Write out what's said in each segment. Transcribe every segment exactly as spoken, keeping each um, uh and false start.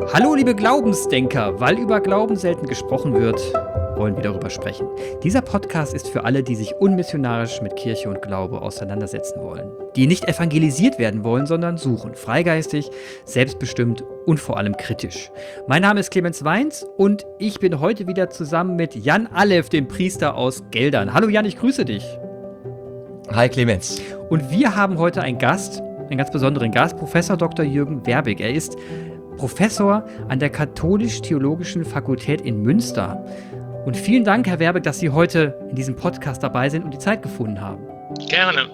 Hallo liebe Glaubensdenker, weil über Glauben selten gesprochen wird, wollen wir darüber sprechen. Dieser Podcast ist für alle, die sich unmissionarisch mit Kirche und Glaube auseinandersetzen wollen. Die nicht evangelisiert werden wollen, sondern suchen. Freigeistig, selbstbestimmt und vor allem kritisch. Mein Name ist Clemens Weins und ich bin heute wieder zusammen mit Jan Alef, dem Priester aus Geldern. Hallo Jan, ich grüße dich. Hi Clemens. Und wir haben heute einen Gast, einen ganz besonderen Gast, Professor Doktor Jürgen Werbig. Er ist Professor an der Katholisch-Theologischen Fakultät in Münster. Und vielen Dank, Herr Werbig, dass Sie heute in diesem Podcast dabei sind und die Zeit gefunden haben. Gerne.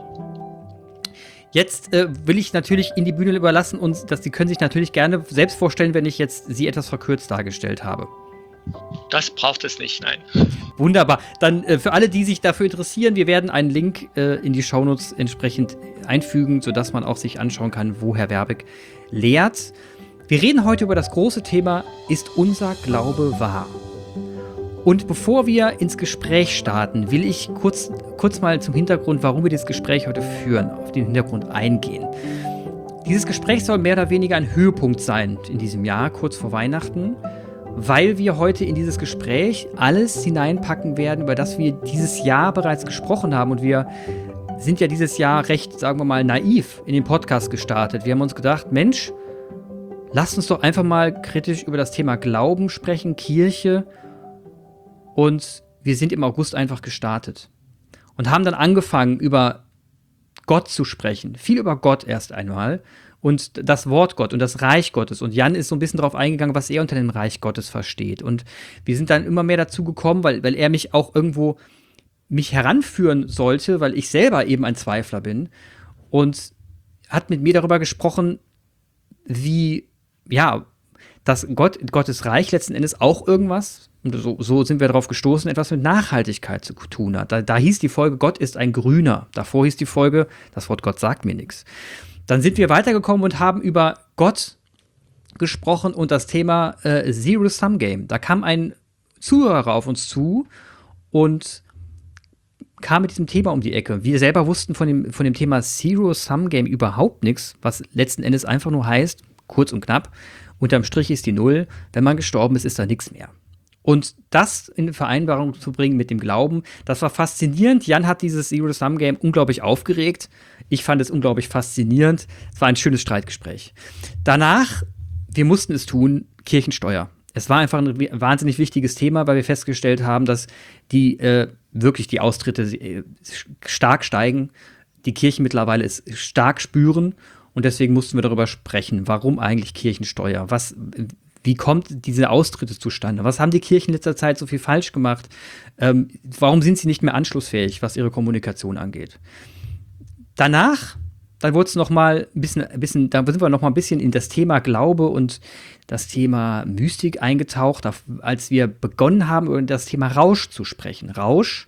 Jetzt äh, will ich natürlich Ihnen die Bühne überlassen und dass Sie können sich natürlich gerne selbst vorstellen, wenn ich jetzt Sie etwas verkürzt dargestellt habe. Das braucht es nicht, nein. Wunderbar. Dann äh, für alle, die sich dafür interessieren, wir werden einen Link äh, in die Shownotes entsprechend einfügen, sodass man auch sich anschauen kann, wo Herr Werbig lehrt. Wir reden heute über das große Thema, ist unser Glaube wahr? Und bevor wir ins Gespräch starten, will ich kurz, kurz mal zum Hintergrund, warum wir dieses Gespräch heute führen, auf den Hintergrund eingehen. Dieses Gespräch soll mehr oder weniger ein Höhepunkt sein in diesem Jahr, kurz vor Weihnachten, weil wir heute in dieses Gespräch alles hineinpacken werden, über das wir dieses Jahr bereits gesprochen haben. Und wir sind ja dieses Jahr recht, sagen wir mal, naiv in den Podcast gestartet. Wir haben uns gedacht, Mensch, lasst uns doch einfach mal kritisch über das Thema Glauben sprechen, Kirche. Und wir sind im August einfach gestartet und haben dann angefangen, über Gott zu sprechen. Viel über Gott erst einmal und das Wort Gott und das Reich Gottes. Und Jan ist so ein bisschen darauf eingegangen, was er unter dem Reich Gottes versteht. Und wir sind dann immer mehr dazu gekommen, weil, weil er mich auch irgendwo mich heranführen sollte, weil ich selber eben ein Zweifler bin. Und hat mit mir darüber gesprochen, wie ja, dass Gott, Gottes Reich letzten Endes auch irgendwas, und so, so sind wir darauf gestoßen, etwas mit Nachhaltigkeit zu tun hat. Da, da hieß die Folge, Gott ist ein Grüner. Davor hieß die Folge, das Wort Gott sagt mir nichts. Dann sind wir weitergekommen und haben über Gott gesprochen und das Thema äh, Zero-Sum-Game. Da kam ein Zuhörer auf uns zu und kam mit diesem Thema um die Ecke. Wir selber wussten von dem, von dem Thema Zero-Sum-Game überhaupt nichts, was letzten Endes einfach nur heißt, kurz und knapp, unterm Strich ist die Null. Wenn man gestorben ist, ist da nichts mehr. Und das in Vereinbarung zu bringen mit dem Glauben, das war faszinierend. Jan hat dieses Zero-Sum-Game unglaublich aufgeregt. Ich fand es unglaublich faszinierend. Es war ein schönes Streitgespräch. Danach, wir mussten es tun, Kirchensteuer. Es war einfach ein wahnsinnig wichtiges Thema, weil wir festgestellt haben, dass die äh, wirklich die Austritte äh, stark steigen, die Kirchen mittlerweile es stark spüren. Und deswegen mussten wir darüber sprechen, warum eigentlich Kirchensteuer? Was, wie kommt diese Austritte zustande? Was haben die Kirchen in letzter Zeit so viel falsch gemacht? Ähm, warum sind sie nicht mehr anschlussfähig, was ihre Kommunikation angeht? Danach, dann wurde es noch mal ein bisschen, ein bisschen, da sind wir noch mal ein bisschen in das Thema Glaube und das Thema Mystik eingetaucht, als wir begonnen haben, über das Thema Rausch zu sprechen. Rausch,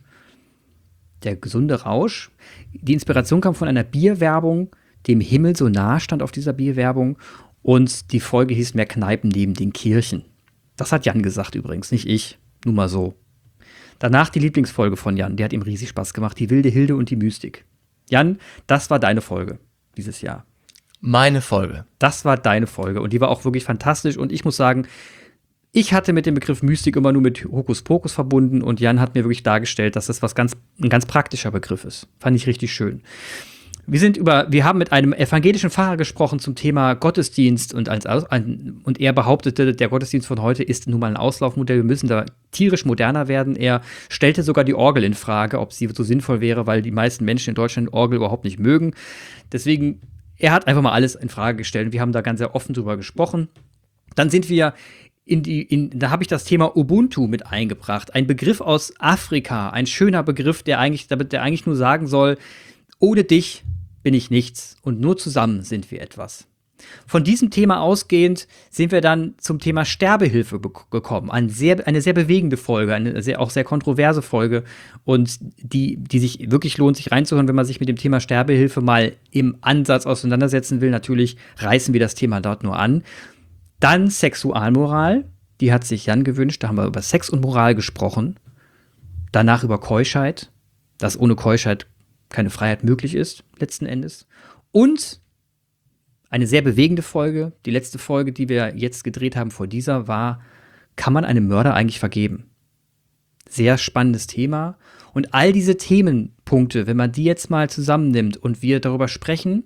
der gesunde Rausch. Die Inspiration kam von einer Bierwerbung, dem Himmel so nah stand auf dieser Bierwerbung. Und die Folge hieß Mehr Kneipen neben den Kirchen. Das hat Jan gesagt übrigens, nicht ich. Nur mal so. Danach die Lieblingsfolge von Jan, die hat ihm riesig Spaß gemacht. Die wilde Hilde und die Mystik. Jan, das war deine Folge dieses Jahr. Meine Folge. Das war deine Folge und die war auch wirklich fantastisch. Und ich muss sagen, ich hatte mit dem Begriff Mystik immer nur mit Hokuspokus verbunden. Und Jan hat mir wirklich dargestellt, dass das was ganz, ein ganz praktischer Begriff ist. Fand ich richtig schön. Wir sind über, wir haben mit einem evangelischen Pfarrer gesprochen zum Thema Gottesdienst und, als, ein, und er behauptete, der Gottesdienst von heute ist nun mal ein Auslaufmodell, wir müssen da tierisch moderner werden. Er stellte sogar die Orgel in Frage, ob sie so sinnvoll wäre, weil die meisten Menschen in Deutschland Orgel überhaupt nicht mögen. Deswegen, er hat einfach mal alles in Frage gestellt und wir haben da ganz sehr offen drüber gesprochen. Dann sind wir in die, in, da habe ich das Thema Ubuntu mit eingebracht, ein Begriff aus Afrika, ein schöner Begriff, der eigentlich, der eigentlich nur sagen soll, ohne dich bin ich nichts und nur zusammen sind wir etwas. Von diesem Thema ausgehend sind wir dann zum Thema Sterbehilfe be- gekommen. Ein sehr, eine sehr bewegende Folge, eine sehr, auch sehr kontroverse Folge und die, die sich wirklich lohnt, sich reinzuhören, wenn man sich mit dem Thema Sterbehilfe mal im Ansatz auseinandersetzen will. Natürlich reißen wir das Thema dort nur an. Dann Sexualmoral, die hat sich Jan gewünscht, da haben wir über Sex und Moral gesprochen. Danach über Keuschheit, dass ohne Keuschheit keine Freiheit möglich ist, letzten Endes. Und eine sehr bewegende Folge. Die letzte Folge, die wir jetzt gedreht haben vor dieser, war: Kann man einem Mörder eigentlich vergeben? Sehr spannendes Thema. Und all diese Themenpunkte, wenn man die jetzt mal zusammennimmt und wir darüber sprechen,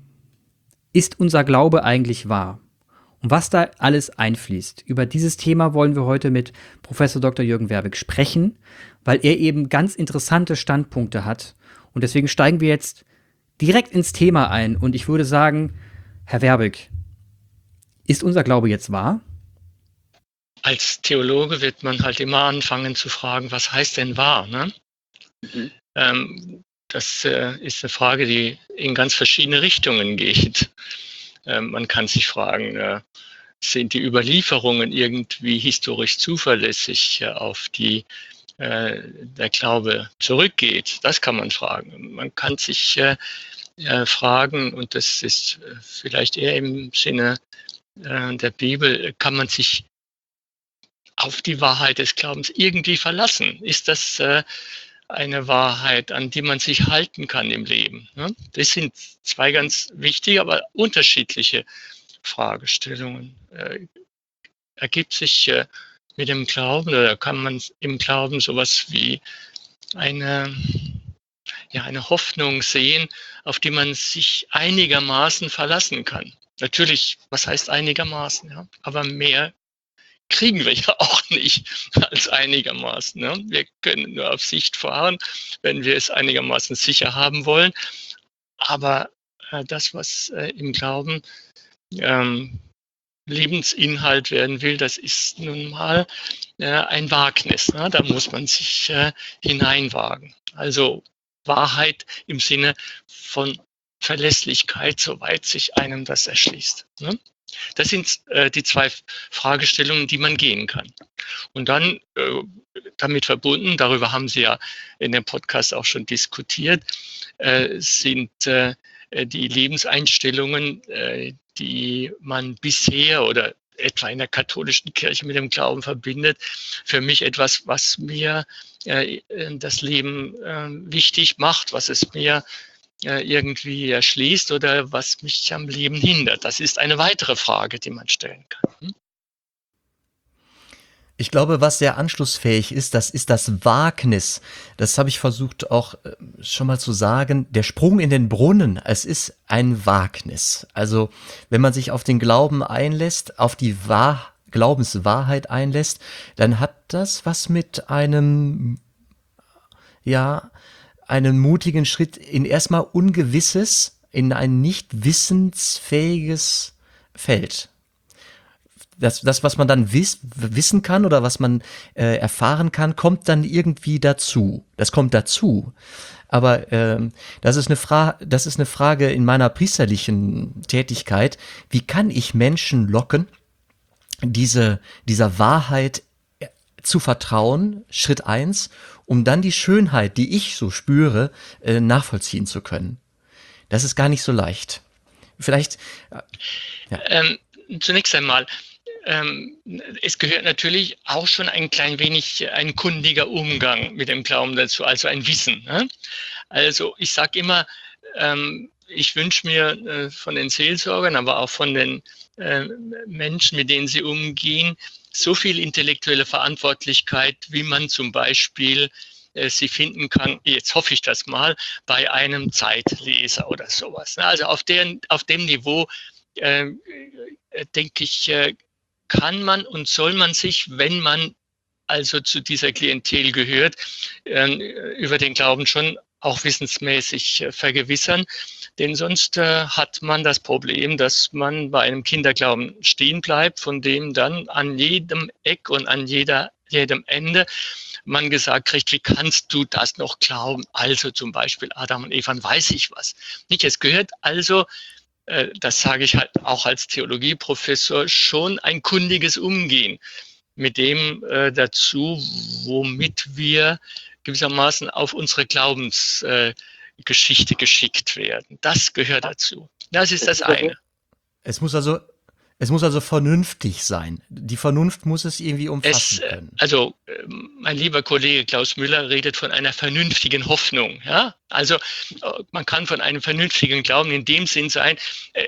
ist unser Glaube eigentlich wahr? Und was da alles einfließt. Über dieses Thema wollen wir heute mit Professor Doktor Jürgen Werbig sprechen, weil er eben ganz interessante Standpunkte hat. Und deswegen steigen wir jetzt direkt ins Thema ein. Und ich würde sagen, Herr Werbig, ist unser Glaube jetzt wahr? Als Theologe wird man halt immer anfangen zu fragen, was heißt denn wahr? Ne? Mhm. Ähm, das äh, ist eine Frage, die in ganz verschiedene Richtungen geht. Ähm, man kann sich fragen, äh, sind die Überlieferungen irgendwie historisch zuverlässig, äh, auf die äh, der Glaube zurückgeht? Das kann man fragen. Man kann sich äh, äh, fragen, und das ist äh, vielleicht eher im Sinne äh, der Bibel, kann man sich auf die Wahrheit des Glaubens irgendwie verlassen? Ist das äh, eine Wahrheit, an die man sich halten kann im Leben? Ne? Das sind zwei ganz wichtige, aber unterschiedliche Fragestellungen. Äh, ergibt sich äh, mit dem Glauben, oder kann man im Glauben sowas wie eine, ja, eine Hoffnung sehen, auf die man sich einigermaßen verlassen kann? Natürlich, was heißt einigermaßen? Ja? Aber mehr kriegen wir ja auch nicht als einigermaßen. Ne? Wir können nur auf Sicht fahren, wenn wir es einigermaßen sicher haben wollen. Aber äh, das, was äh, im Glauben ähm, Lebensinhalt werden will, das ist nun mal äh, ein Wagnis. Ne? Da muss man sich äh, hineinwagen. Also Wahrheit im Sinne von Verlässlichkeit, soweit sich einem das erschließt. Ne? Das sind äh, die zwei Fragestellungen, die man gehen kann. Und dann äh, damit verbunden, darüber haben Sie ja in dem Podcast auch schon diskutiert, äh, sind äh, die Lebenseinstellungen, äh, die man bisher oder etwa in der katholischen Kirche mit dem Glauben verbindet, für mich etwas, was mir äh, das Leben äh, wichtig macht, was es mir irgendwie erschließt oder was mich am Leben hindert. Das ist eine weitere Frage, die man stellen kann. Ich glaube, was sehr anschlussfähig ist, das ist das Wagnis. Das habe ich versucht auch schon mal zu sagen. Der Sprung in den Brunnen, es ist ein Wagnis. Also wenn man sich auf den Glauben einlässt, auf die Wahr- Glaubenswahrheit einlässt, dann hat das was mit einem, ja, einen mutigen Schritt in erstmal Ungewisses, in ein nicht wissensfähiges Feld. Das, das was man dann wiss, wissen kann oder was man äh, erfahren kann, kommt dann irgendwie dazu. Das kommt dazu. Aber ähm, das ist eine Fra- das ist eine Frage in meiner priesterlichen Tätigkeit. Wie kann ich Menschen locken, diese, dieser Wahrheit zu vertrauen, Schritt eins, um dann die Schönheit, die ich so spüre, äh, nachvollziehen zu können. Das ist gar nicht so leicht. Vielleicht. Äh, ja. ähm, zunächst einmal, ähm, es gehört natürlich auch schon ein klein wenig ein kundiger Umgang mit dem Glauben dazu, also ein Wissen. Ne? Also ich sage immer, ähm, ich wünsche mir äh, von den Seelsorgern, aber auch von den äh, Menschen, mit denen sie umgehen, so viel intellektuelle Verantwortlichkeit, wie man zum Beispiel äh, sie finden kann, jetzt hoffe ich das mal, bei einem Zeitleser oder sowas. Also auf, deren, auf dem Niveau, äh, denke ich, äh, kann man und soll man sich, wenn man also zu dieser Klientel gehört, äh, über den Glauben schon auch wissensmäßig äh, vergewissern. Denn sonst äh, hat man das Problem, dass man bei einem Kinderglauben stehen bleibt, von dem dann an jedem Eck und an jeder, jedem Ende man gesagt kriegt, wie kannst du das noch glauben? Also zum Beispiel Adam und Eva, weiß ich was. Nicht, es gehört also, äh, das sage ich halt auch als Theologieprofessor, schon ein kundiges Umgehen mit dem äh, dazu, womit wir gewissermaßen auf unsere Glaubensgeschichte äh, geschickt werden. Das gehört dazu. Das ist das eine. Es muss also, es muss also vernünftig sein. Die Vernunft muss es irgendwie umfassen es, können. Also, mein lieber Kollege Klaus Müller redet von einer vernünftigen Hoffnung. Ja? Also, man kann von einem vernünftigen Glauben in dem Sinn sein,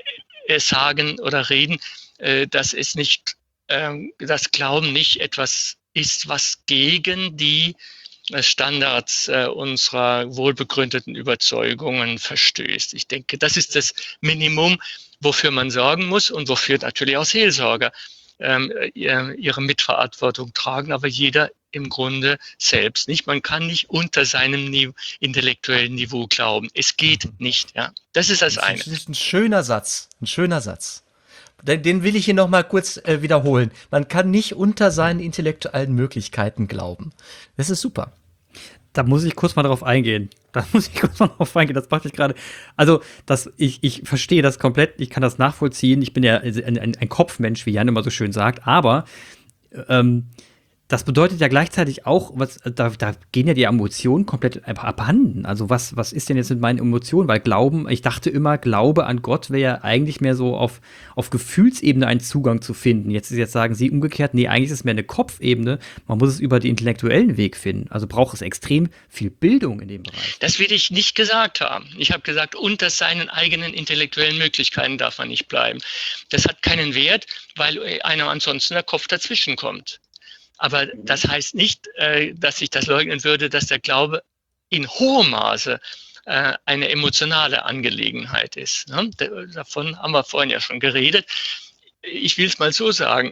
äh, sagen oder reden, äh, dass es nicht, äh, das Glauben nicht etwas ist, was gegen die Standards äh, unserer wohlbegründeten Überzeugungen verstößt. Ich denke, das ist das Minimum, wofür man sorgen muss und wofür natürlich auch Seelsorger ähm, ihre Mitverantwortung tragen, aber jeder im Grunde selbst nicht. Man kann nicht unter seinem Niveau, intellektuellen Niveau glauben. Es geht nicht. Ja, das ist das, das eine. Das ist ein schöner Satz, ein schöner Satz. Den, den will ich hier noch mal kurz äh, wiederholen. Man kann nicht unter seinen intellektuellen Möglichkeiten glauben. Das ist super. Da muss ich kurz mal drauf eingehen. Da muss ich kurz mal drauf eingehen. Das macht ich gerade. Also, das, ich, ich verstehe das komplett. Ich kann das nachvollziehen. Ich bin ja ein, ein, ein Kopfmensch, wie Jan immer so schön sagt. Aber ähm, das bedeutet ja gleichzeitig auch, was, da, da gehen ja die Emotionen komplett abhanden. Also was, was ist denn jetzt mit meinen Emotionen? Weil Glauben, ich dachte immer, Glaube an Gott wäre ja eigentlich mehr so auf, auf Gefühlsebene einen Zugang zu finden. Jetzt, jetzt sagen Sie umgekehrt, nee, eigentlich ist es mehr eine Kopfebene. Man muss es über den intellektuellen Weg finden. Also braucht es extrem viel Bildung in dem Bereich. Das will ich nicht gesagt haben. Ich habe gesagt, unter seinen eigenen intellektuellen Möglichkeiten darf man nicht bleiben. Das hat keinen Wert, weil einem ansonsten der Kopf dazwischen kommt. Aber das heißt nicht, dass ich das leugnen würde, dass der Glaube in hohem Maße eine emotionale Angelegenheit ist. Davon haben wir vorhin ja schon geredet. Ich will es mal so sagen.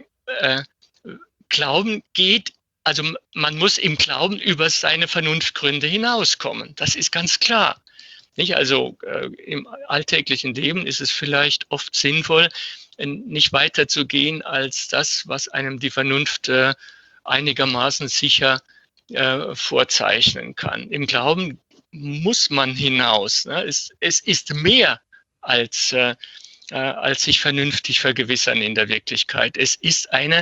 Glauben geht, also man muss im Glauben über seine Vernunftgründe hinauskommen. Das ist ganz klar. Nicht? Also im alltäglichen Leben ist es vielleicht oft sinnvoll, nicht weiter zu gehen als das, was einem die Vernunft einigermaßen sicher äh, vorzeichnen kann. Im Glauben muss man hinaus. Ne? Es, es ist mehr als, äh, äh, als sich vernünftig vergewissern in der Wirklichkeit. Es ist eine,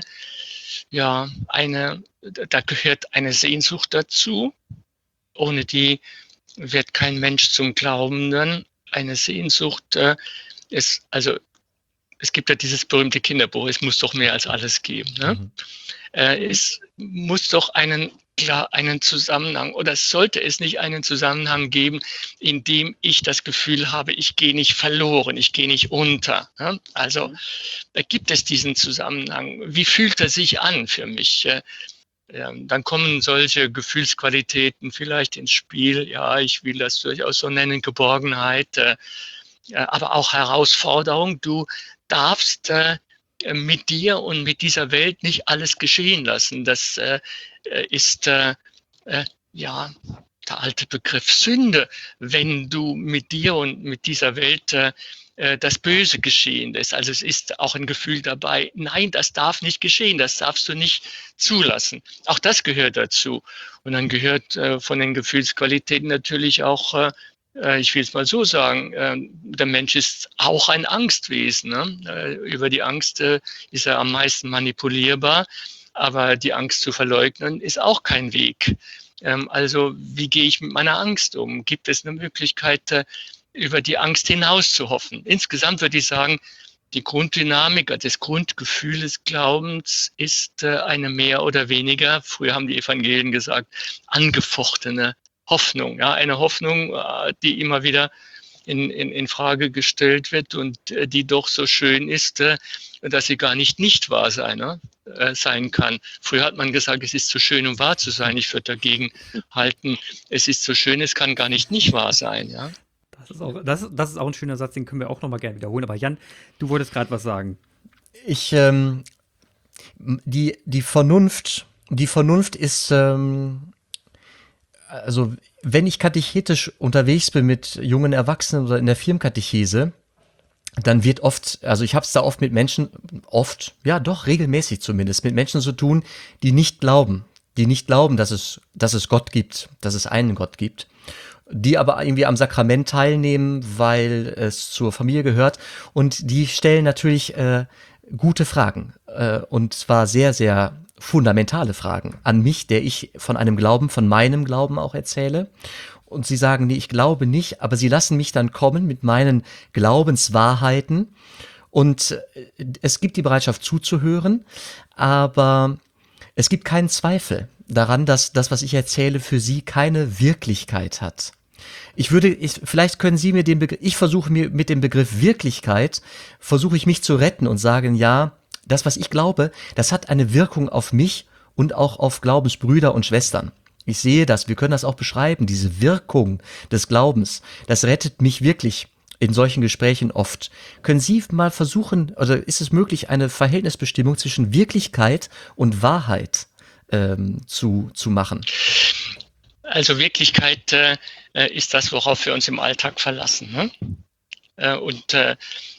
ja, eine, da gehört eine Sehnsucht dazu, ohne die wird kein Mensch zum Glaubenden. Eine Sehnsucht, äh, ist, also es gibt ja dieses berühmte Kinderbuch, es muss doch mehr als alles geben. Ne? Mhm. Äh, es muss doch einen, klar, einen Zusammenhang, oder sollte es nicht einen Zusammenhang geben, in dem ich das Gefühl habe, ich gehe nicht verloren, ich gehe nicht unter. Ne? Also mhm. da gibt es diesen Zusammenhang. Wie fühlt er sich an für mich? Äh, dann kommen solche Gefühlsqualitäten vielleicht ins Spiel. Ja, ich will das durchaus so nennen, Geborgenheit, äh, aber auch Herausforderung. Du darfst äh, mit dir und mit dieser Welt nicht alles geschehen lassen. Das äh, ist äh, äh, ja der alte Begriff Sünde, wenn du mit dir und mit dieser Welt äh, das Böse geschehen lässt. Also es ist auch ein Gefühl dabei, nein, das darf nicht geschehen, das darfst du nicht zulassen. Auch das gehört dazu. Und dann gehört äh, von den Gefühlsqualitäten natürlich auch äh, ich will es mal so sagen, der Mensch ist auch ein Angstwesen. Ne? Über die Angst ist er am meisten manipulierbar, aber die Angst zu verleugnen ist auch kein Weg. Also wie gehe ich mit meiner Angst um? Gibt es eine Möglichkeit, über die Angst hinaus zu hoffen? Insgesamt würde ich sagen, die Grunddynamik, das Grundgefühl des Glaubens ist eine mehr oder weniger, früher haben die Evangelien gesagt, angefochtene Hoffnung, ja, eine Hoffnung, die immer wieder in, in, in Frage gestellt wird und die doch so schön ist, dass sie gar nicht nicht wahr sein, ne, sein kann. Früher hat man gesagt, es ist zu schön, um wahr zu sein. Ich würde dagegen halten, es ist so schön, es kann gar nicht nicht wahr sein. Ja. Das ist auch, das, das ist auch ein schöner Satz, den können wir auch noch mal gerne wiederholen. Aber Jan, du wolltest gerade was sagen. Ich, ähm, die, die Vernunft, die Vernunft ist, ähm, also wenn ich katechetisch unterwegs bin mit jungen Erwachsenen oder in der Firmenkatechese, dann wird oft, also ich habe es da oft mit Menschen, oft, ja doch, regelmäßig zumindest, mit Menschen zu tun, die nicht glauben, die nicht glauben, dass es, dass es Gott gibt, dass es einen Gott gibt, die aber irgendwie am Sakrament teilnehmen, weil es zur Familie gehört, und die stellen natürlich äh, gute Fragen, äh, und zwar sehr, sehr fundamentale Fragen an mich, der ich von einem Glauben, von meinem Glauben auch erzähle. Und sie sagen, nee, ich glaube nicht, aber sie lassen mich dann kommen mit meinen Glaubenswahrheiten. Und es gibt die Bereitschaft zuzuhören, aber es gibt keinen Zweifel daran, dass das, was ich erzähle, für sie keine Wirklichkeit hat. Ich würde, ich, vielleicht können Sie mir den Begriff, ich versuche mir mit dem Begriff Wirklichkeit, versuche ich mich zu retten und sagen, ja, das, was ich glaube, das hat eine Wirkung auf mich und auch auf Glaubensbrüder und Schwestern. Ich sehe das, wir können das auch beschreiben, diese Wirkung des Glaubens, das rettet mich wirklich in solchen Gesprächen oft. Können Sie mal versuchen, oder ist es möglich, eine Verhältnisbestimmung zwischen Wirklichkeit und Wahrheit ähm, zu, zu machen? Also Wirklichkeit äh, ist das, worauf wir uns im Alltag verlassen. Ne? Äh, und äh,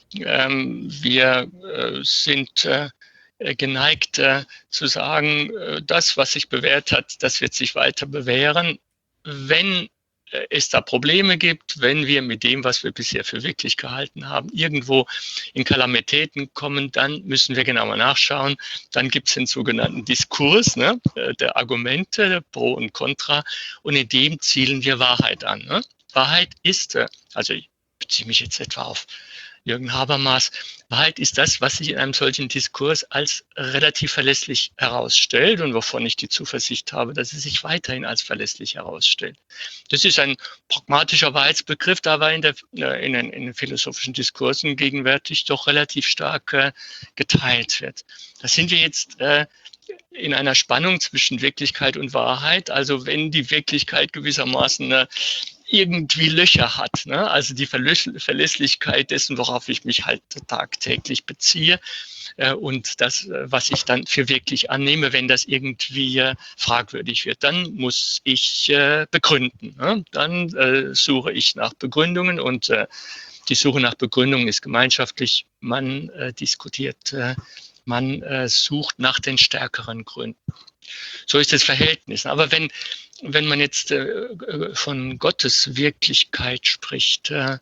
ähm, wir äh, sind äh, geneigt äh, zu sagen, äh, das, was sich bewährt hat, das wird sich weiter bewähren. Wenn äh, es da Probleme gibt, wenn wir mit dem, was wir bisher für wirklich gehalten haben, irgendwo in Kalamitäten kommen, dann müssen wir genauer nachschauen. Dann gibt es den sogenannten Diskurs, ne, der Argumente, Pro und Contra, und in dem zielen wir Wahrheit an. Ne? Wahrheit ist, äh, also ich beziehe mich jetzt etwa auf Jürgen Habermas, Wahrheit ist das, was sich in einem solchen Diskurs als relativ verlässlich herausstellt und wovon ich die Zuversicht habe, dass es sich weiterhin als verlässlich herausstellt. Das ist ein pragmatischer Wahrheitsbegriff, der aber in, der, in, den, in den philosophischen Diskursen gegenwärtig doch relativ stark äh, geteilt wird. Da sind wir jetzt äh, in einer Spannung zwischen Wirklichkeit und Wahrheit. Also wenn die Wirklichkeit gewissermaßen äh, irgendwie Löcher hat, ne? Also die Verlässlichkeit dessen, worauf ich mich halt tagtäglich beziehe äh, und das, was ich dann für wirklich annehme, wenn das irgendwie äh, fragwürdig wird, dann muss ich äh, begründen. Ne? Dann äh, suche ich nach Begründungen und äh, die Suche nach Begründungen ist gemeinschaftlich. Man äh, diskutiert, äh, man äh, sucht nach den stärkeren Gründen. So ist das Verhältnis. Aber wenn Wenn man jetzt äh, von Gottes Wirklichkeit spricht, äh,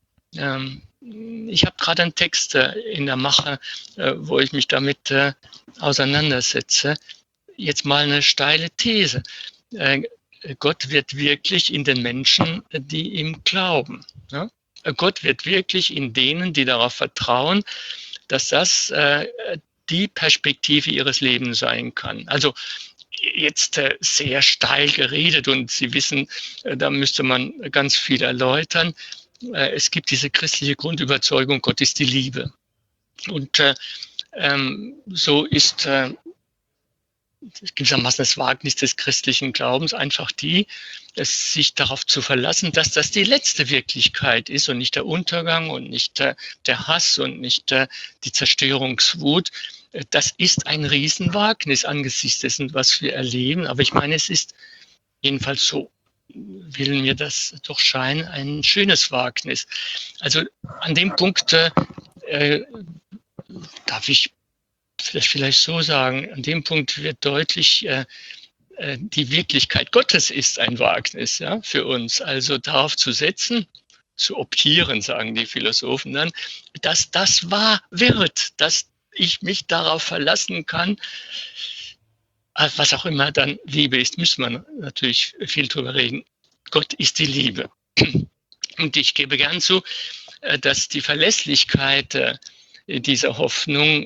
ähm, ich habe gerade einen Text äh, in der Mache, äh, wo ich mich damit äh, auseinandersetze. Jetzt mal eine steile These. Äh, Gott wird wirklich in den Menschen, die ihm glauben. Ja? Gott wird wirklich in denen, die darauf vertrauen, dass das äh, die Perspektive ihres Lebens sein kann. Also jetzt äh, sehr steil geredet und Sie wissen, äh, da müsste man ganz viel erläutern. Äh, es gibt diese christliche Grundüberzeugung, Gott ist die Liebe. Und äh, ähm, so ist äh, gewissermaßen das Wagnis des christlichen Glaubens einfach die, es sich darauf zu verlassen, dass das die letzte Wirklichkeit ist und nicht der Untergang und nicht äh, der Hass und nicht äh, die Zerstörungswut. Das ist ein Riesenwagnis angesichts dessen, was wir erleben. Aber ich meine, es ist jedenfalls so, will mir das doch scheinen, ein schönes Wagnis. Also an dem Punkt äh, darf ich das vielleicht so sagen, an dem Punkt wird deutlich, äh, die Wirklichkeit Gottes ist ein Wagnis, ja, für uns. Also darauf zu setzen, zu optieren, sagen die Philosophen dann, dass das wahr wird, dass ich mich darauf verlassen kann, was auch immer dann Liebe ist, müssen wir natürlich viel drüber reden. Gott ist die Liebe. Und ich gebe gern zu, dass die Verlässlichkeit dieser Hoffnung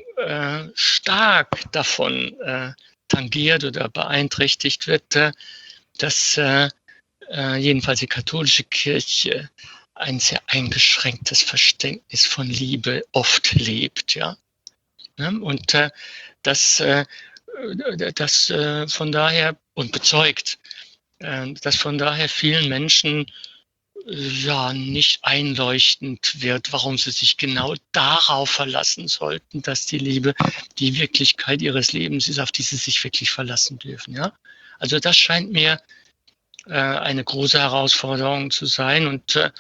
stark davon tangiert oder beeinträchtigt wird, dass jedenfalls die katholische Kirche ein sehr eingeschränktes Verständnis von Liebe oft lebt, ja. Und äh, das, äh, das äh, von daher und bezeugt, äh, dass von daher vielen Menschen äh, ja nicht einleuchtend wird, warum sie sich genau darauf verlassen sollten, dass die Liebe die Wirklichkeit ihres Lebens ist, auf die sie sich wirklich verlassen dürfen. Ja? Also das scheint mir äh, eine große Herausforderung zu sein und äh,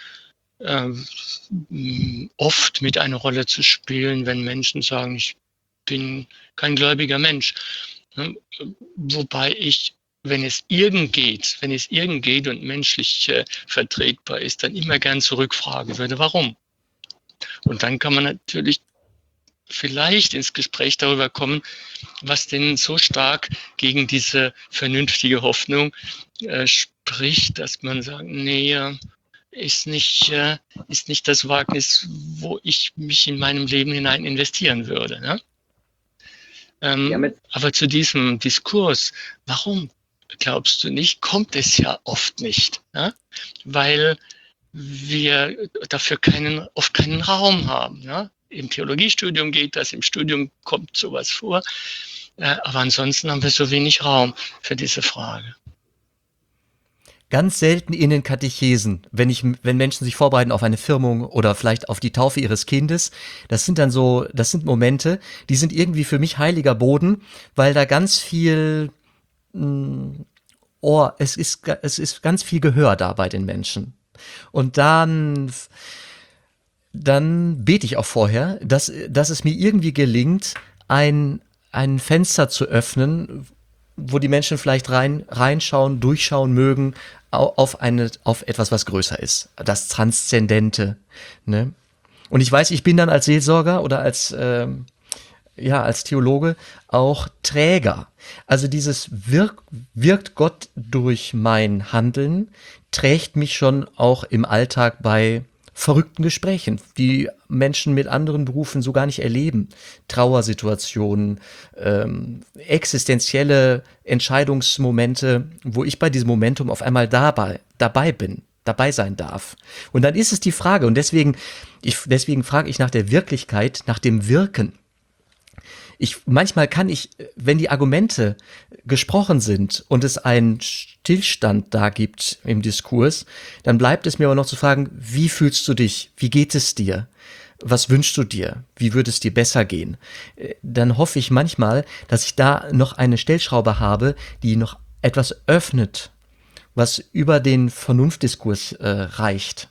äh, oft mit einer Rolle zu spielen, wenn Menschen sagen, ich bin kein gläubiger Mensch. Wobei ich, wenn es irgend geht, wenn es irgend geht und menschlich äh, vertretbar ist, dann immer gern zurückfragen würde, warum? Und dann kann man natürlich vielleicht ins Gespräch darüber kommen, was denn so stark gegen diese vernünftige Hoffnung äh, spricht, dass man sagt, nee, ist nicht, äh, ist nicht das Wagnis, wo ich mich in meinem Leben hinein investieren würde. Ne? Ähm, aber zu diesem Diskurs, warum glaubst du nicht, kommt es ja oft nicht, ja? Weil wir dafür keinen, oft keinen Raum haben. Ja? Im Theologiestudium geht das, im Studium kommt sowas vor, äh, aber ansonsten haben wir so wenig Raum für diese Frage. Ganz selten in den Katechesen, wenn ich, wenn Menschen sich vorbereiten auf eine Firmung oder vielleicht auf die Taufe ihres Kindes, das sind dann so, das sind Momente, die sind irgendwie für mich heiliger Boden, weil da ganz viel, mh, oh, es ist, es ist ganz viel Gehör da bei den Menschen. Und dann, dann bete ich auch vorher, dass, dass es mir irgendwie gelingt, ein, ein Fenster zu öffnen, wo die Menschen vielleicht rein, reinschauen, durchschauen mögen, auf eine, auf etwas, was größer ist. Das Transzendente, ne? Und ich weiß, ich bin dann als Seelsorger oder als, ähm, ja, als Theologe auch Träger. Also dieses wirk, wirkt Gott durch mein Handeln, trägt mich schon auch im Alltag bei verrückten Gesprächen, die Menschen mit anderen Berufen so gar nicht erleben. Trauersituationen, ähm, existenzielle Entscheidungsmomente, wo ich bei diesem Momentum auf einmal dabei, dabei bin, dabei sein darf. Und dann ist es die Frage, und deswegen, ich, deswegen frage ich nach der Wirklichkeit, nach dem Wirken. Ich, manchmal kann ich, wenn die Argumente gesprochen sind und es einen Stillstand da gibt im Diskurs, dann bleibt es mir aber noch zu fragen, wie fühlst du dich? Wie geht es dir? Was wünschst du dir? Wie würde es dir besser gehen? Dann hoffe ich manchmal, dass ich da noch eine Stellschraube habe, die noch etwas öffnet, was über den Vernunftdiskurs äh, reicht.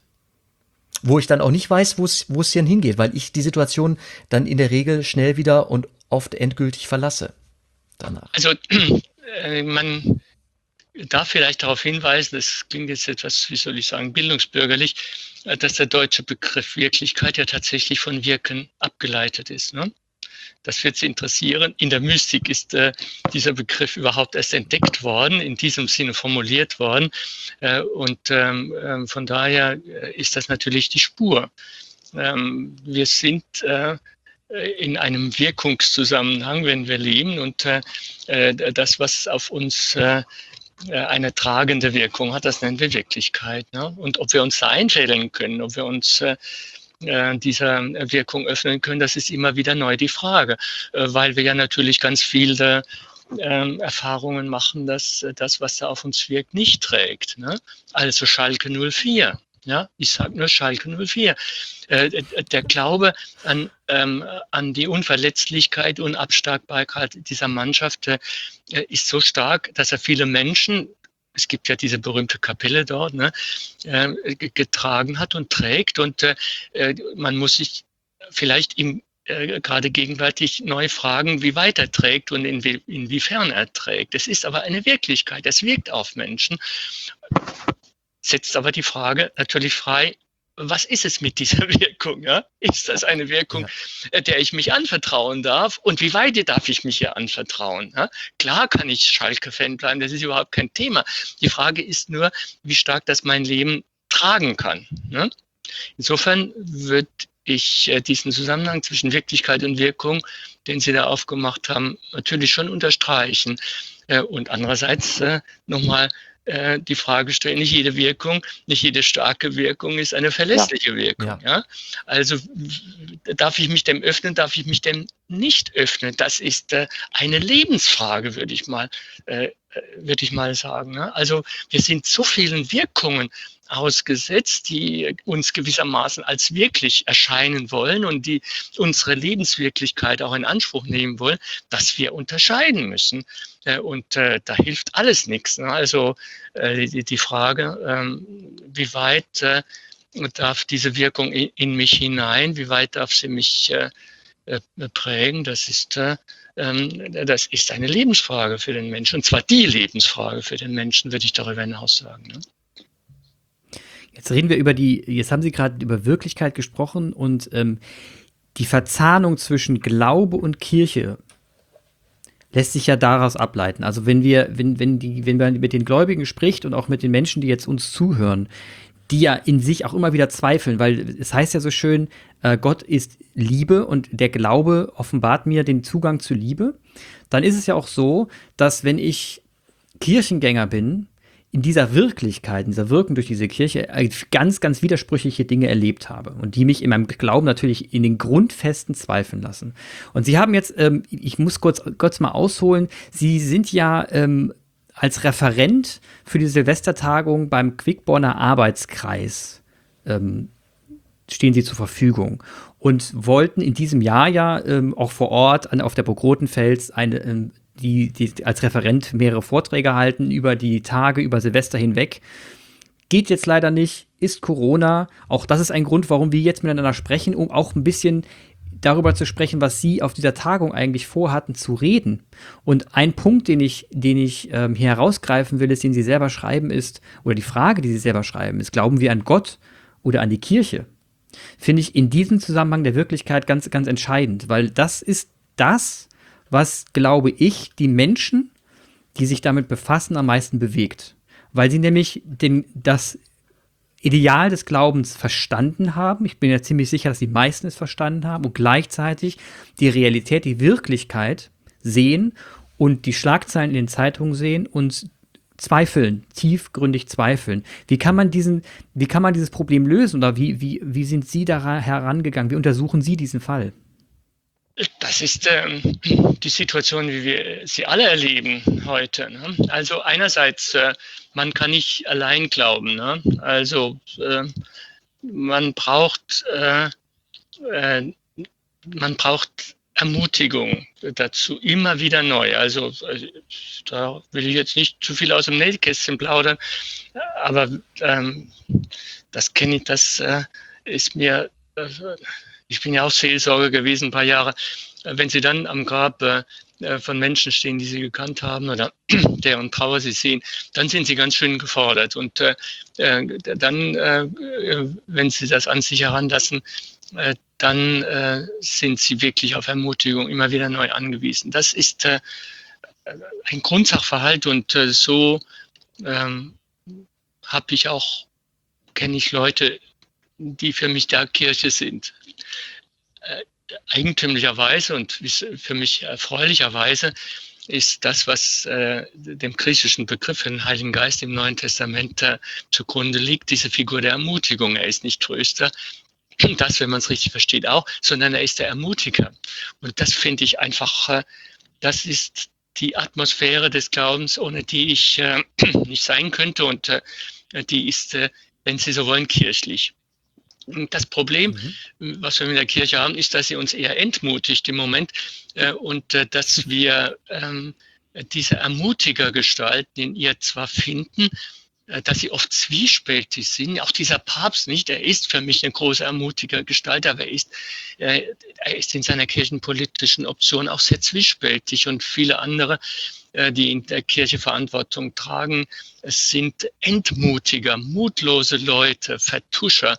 Wo ich dann auch nicht weiß, wo es wo es hier hingeht, weil ich die Situation dann in der Regel schnell wieder und oft endgültig verlasse danach. Also äh, man darf vielleicht darauf hinweisen, das klingt jetzt etwas, wie soll ich sagen, bildungsbürgerlich, äh, dass der deutsche Begriff Wirklichkeit ja tatsächlich von Wirken abgeleitet ist. Ne? Das wird Sie interessieren. In der Mystik ist äh, dieser Begriff überhaupt erst entdeckt worden, in diesem Sinne formuliert worden. Äh, und ähm, äh, von daher ist das natürlich die Spur. Ähm, wir sind äh, in einem Wirkungszusammenhang, wenn wir leben, und äh, das, was auf uns äh, eine tragende Wirkung hat, das nennen wir Wirklichkeit. Ne? Und ob wir uns da einschädeln können, ob wir uns äh, dieser Wirkung öffnen können, das ist immer wieder neu die Frage, äh, weil wir ja natürlich ganz viele äh, Erfahrungen machen, dass das, was da auf uns wirkt, nicht trägt. Ne? Also Schalke null vier. Ja, ich sage nur Schalke null vier. Äh, der Glaube an, ähm, an die Unverletzlichkeit und Abschlagbarkeit dieser Mannschaft äh, ist so stark, dass er viele Menschen, es gibt ja diese berühmte Kapelle dort, ne, äh, getragen hat und trägt. Und äh, man muss sich vielleicht im, äh, gerade gegenwärtig neu fragen, wie weit er trägt und inwie, inwiefern er trägt. Es ist aber eine Wirklichkeit, es wirkt auf Menschen. Setzt aber die Frage natürlich frei, was ist es mit dieser Wirkung? Ja? Ist das eine Wirkung, ja, der ich mich anvertrauen darf? Und wie weit darf ich mich hier anvertrauen? Ja? Klar kann ich Schalke-Fan bleiben, das ist überhaupt kein Thema. Die Frage ist nur, wie stark das mein Leben tragen kann. Ne? Insofern würde ich diesen Zusammenhang zwischen Wirklichkeit und Wirkung, den Sie da aufgemacht haben, natürlich schon unterstreichen. Und andererseits nochmal die Frage stellen, nicht jede Wirkung, nicht jede starke Wirkung ist eine verlässliche ja. Wirkung. Ja. Ja? Also darf ich mich dem öffnen, darf ich mich dem nicht öffnen? Das ist äh, eine Lebensfrage, würde ich mal, äh, würde ich mal sagen. Ne? Also wir sind so vielen Wirkungen ausgesetzt, die uns gewissermaßen als wirklich erscheinen wollen und die unsere Lebenswirklichkeit auch in Anspruch nehmen wollen, dass wir unterscheiden müssen. Und äh, da hilft alles nichts. Ne? Also äh, die, die Frage, ähm, wie weit äh, darf diese Wirkung in, in mich hinein, wie weit darf sie mich äh, äh, prägen, das ist, äh, das ist eine Lebensfrage für den Menschen. Und zwar die Lebensfrage für den Menschen, würde ich darüber hinaus sagen. Ne? Jetzt reden wir über die, jetzt haben Sie gerade über Wirklichkeit gesprochen und ähm, die Verzahnung zwischen Glaube und Kirche lässt sich ja daraus ableiten. Also wenn wir, wenn, wenn die, wenn man mit den Gläubigen spricht und auch mit den Menschen, die jetzt uns zuhören, die ja in sich auch immer wieder zweifeln, weil es heißt ja so schön, äh, Gott ist Liebe und der Glaube offenbart mir den Zugang zur Liebe, dann ist es ja auch so, dass wenn ich Kirchengänger bin, in dieser Wirklichkeit, in dieser Wirkung durch diese Kirche ganz, ganz widersprüchliche Dinge erlebt habe und die mich in meinem Glauben natürlich in den Grundfesten zweifeln lassen. Und Sie haben jetzt, ähm, ich muss kurz, kurz mal ausholen, Sie sind ja ähm, als Referent für die Silvestertagung beim Quickborner Arbeitskreis ähm, stehen Sie zur Verfügung und wollten in diesem Jahr ja ähm, auch vor Ort an, auf der Burg Rothenfels eine ähm, Die, die als Referent mehrere Vorträge halten über die Tage, über Silvester hinweg. Geht jetzt leider nicht, ist Corona. Auch das ist ein Grund, warum wir jetzt miteinander sprechen, um auch ein bisschen darüber zu sprechen, was Sie auf dieser Tagung eigentlich vorhatten zu reden. Und ein Punkt, den ich, den ich ähm, hier herausgreifen will, ist, den Sie selber schreiben, ist, oder die Frage, die Sie selber schreiben, ist, glauben wir an Gott oder an die Kirche? Finde ich in diesem Zusammenhang der Wirklichkeit ganz, ganz entscheidend, weil das ist das, was, glaube ich, die Menschen, die sich damit befassen, am meisten bewegt. Weil sie nämlich den, das Ideal des Glaubens verstanden haben. Ich bin ja ziemlich sicher, dass die meisten es verstanden haben und gleichzeitig die Realität, die Wirklichkeit sehen und die Schlagzeilen in den Zeitungen sehen und zweifeln, tiefgründig zweifeln. Wie kann man diesen, wie kann man dieses Problem lösen oder wie, wie, wie sind Sie da herangegangen? Wie untersuchen Sie diesen Fall? Das ist ähm, die Situation, wie wir sie alle erleben heute. Ne? Also einerseits, äh, man kann nicht allein glauben. Ne? Also äh, man braucht äh, äh, man braucht Ermutigung dazu, immer wieder neu. Also äh, da will ich jetzt nicht zu viel aus dem Nähkästchen plaudern, aber ähm, das kenne ich, das äh, ist mir äh, ich bin ja auch Seelsorger gewesen, ein paar Jahre. Wenn Sie dann am Grab äh, von Menschen stehen, die Sie gekannt haben oder deren Trauer Sie sehen, dann sind Sie ganz schön gefordert. Und äh, dann, äh, wenn Sie das an sich heranlassen, äh, dann äh, sind Sie wirklich auf Ermutigung immer wieder neu angewiesen. Das ist äh, ein Grundsachverhalt und äh, so ähm, habe ich auch, kenne ich Leute, die für mich der Kirche sind. Äh, eigentümlicherweise und für mich erfreulicherweise ist das, was äh, dem griechischen Begriff für den Heiligen Geist im Neuen Testament äh, zugrunde liegt, diese Figur der Ermutigung. Er ist nicht Tröster, das, wenn man es richtig versteht, auch, sondern er ist der Ermutiger. Und das finde ich einfach, äh, das ist die Atmosphäre des Glaubens, ohne die ich äh, nicht sein könnte und äh, die ist, äh, wenn Sie so wollen, kirchlich. Das Problem, mhm. was wir mit der Kirche haben, ist, dass sie uns eher entmutigt im Moment äh, und äh, dass wir ähm, diese Ermutigergestalten in ihr zwar finden, äh, dass sie oft zwiespältig sind. Auch dieser Papst nicht, er ist für mich eine große Ermutigergestalt, aber er ist, äh, er ist in seiner kirchenpolitischen Option auch sehr zwiespältig und viele andere, äh, die in der Kirche Verantwortung tragen, es sind Entmutiger, mutlose Leute, Vertuscher.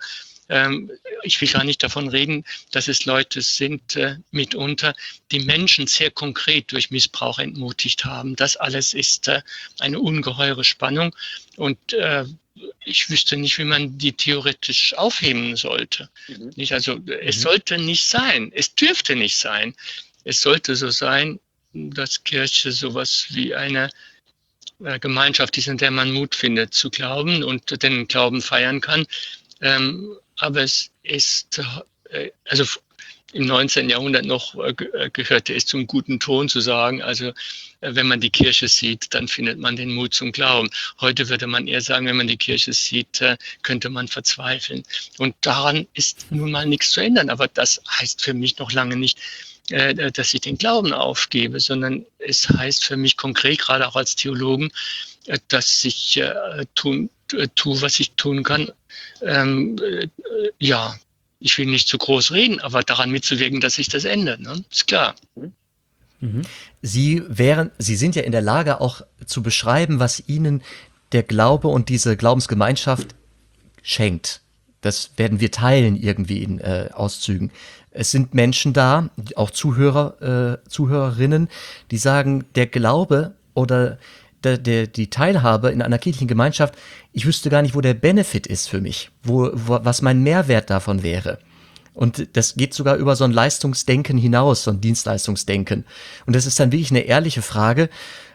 Ich will gar nicht davon reden, dass es Leute sind äh, mitunter, die Menschen sehr konkret durch Missbrauch entmutigt haben. Das alles ist äh, eine ungeheure Spannung und äh, ich wüsste nicht, wie man die theoretisch aufheben sollte. Mhm. Nicht, also es mhm. sollte nicht sein, es dürfte nicht sein. Es sollte so sein, dass Kirche sowas wie eine äh, Gemeinschaft ist, in der man Mut findet zu glauben und den Glauben feiern kann. Ähm, Aber es ist, also im neunzehnten Jahrhundert noch gehörte es zum guten Ton zu sagen, also wenn man die Kirche sieht, dann findet man den Mut zum Glauben. Heute würde man eher sagen, wenn man die Kirche sieht, könnte man verzweifeln. Und daran ist nun mal nichts zu ändern. Aber das heißt für mich noch lange nicht, dass ich den Glauben aufgebe, sondern es heißt für mich konkret, gerade auch als Theologen, dass ich tun, tue, was ich tun kann. Ähm, äh, ja, ich will nicht zu groß reden, aber daran mitzuwirken, dass sich das ändert, ne? Ist klar. Mhm. Sie wären, Sie sind ja in der Lage, auch zu beschreiben, was Ihnen der Glaube und diese Glaubensgemeinschaft schenkt. Das werden wir teilen irgendwie in äh, Auszügen. Es sind Menschen da, auch Zuhörer, äh, Zuhörerinnen, die sagen, der Glaube oder der, der, die Teilhabe in einer kirchlichen Gemeinschaft, ich wüsste gar nicht, wo der Benefit ist für mich, wo, wo, was mein Mehrwert davon wäre. Und das geht sogar über so ein Leistungsdenken hinaus, so ein Dienstleistungsdenken. Und das ist dann wirklich eine ehrliche Frage,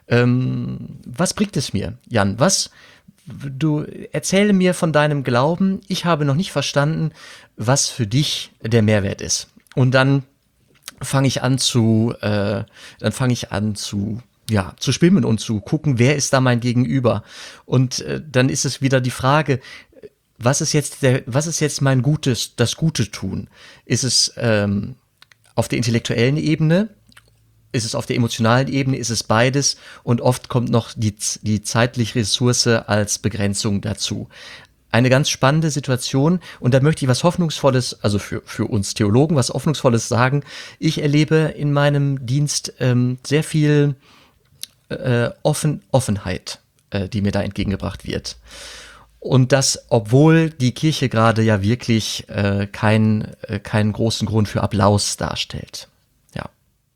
Ähm, was bringt es mir, Jan? Was, du erzähle mir von deinem Glauben. Ich habe noch nicht verstanden, was für dich der Mehrwert ist. Und dann fange ich an zu, äh, dann fange ich an zu, ja, zu schwimmen und zu gucken, wer ist da mein Gegenüber. Und äh, dann ist es wieder die Frage, was ist jetzt der, was ist jetzt mein Gutes, das Gute tun? Ist es ähm, auf der intellektuellen Ebene? Ist es auf der emotionalen Ebene? Ist es beides? Und oft kommt noch die, die zeitliche Ressource als Begrenzung dazu. Eine ganz spannende Situation, und da möchte ich was Hoffnungsvolles, also für, für uns Theologen, was Hoffnungsvolles sagen. Ich erlebe in meinem Dienst ähm, sehr viel äh, Offen, Offenheit, äh, die mir da entgegengebracht wird. Und das, obwohl die Kirche gerade ja wirklich äh, kein, äh, keinen großen Grund für Applaus darstellt. Ja.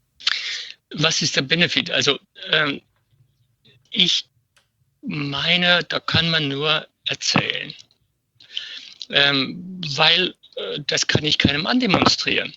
Was ist der Benefit? Also ähm, ich meine, da kann man nur erzählen, ähm, weil äh, das kann ich keinem andemonstrieren.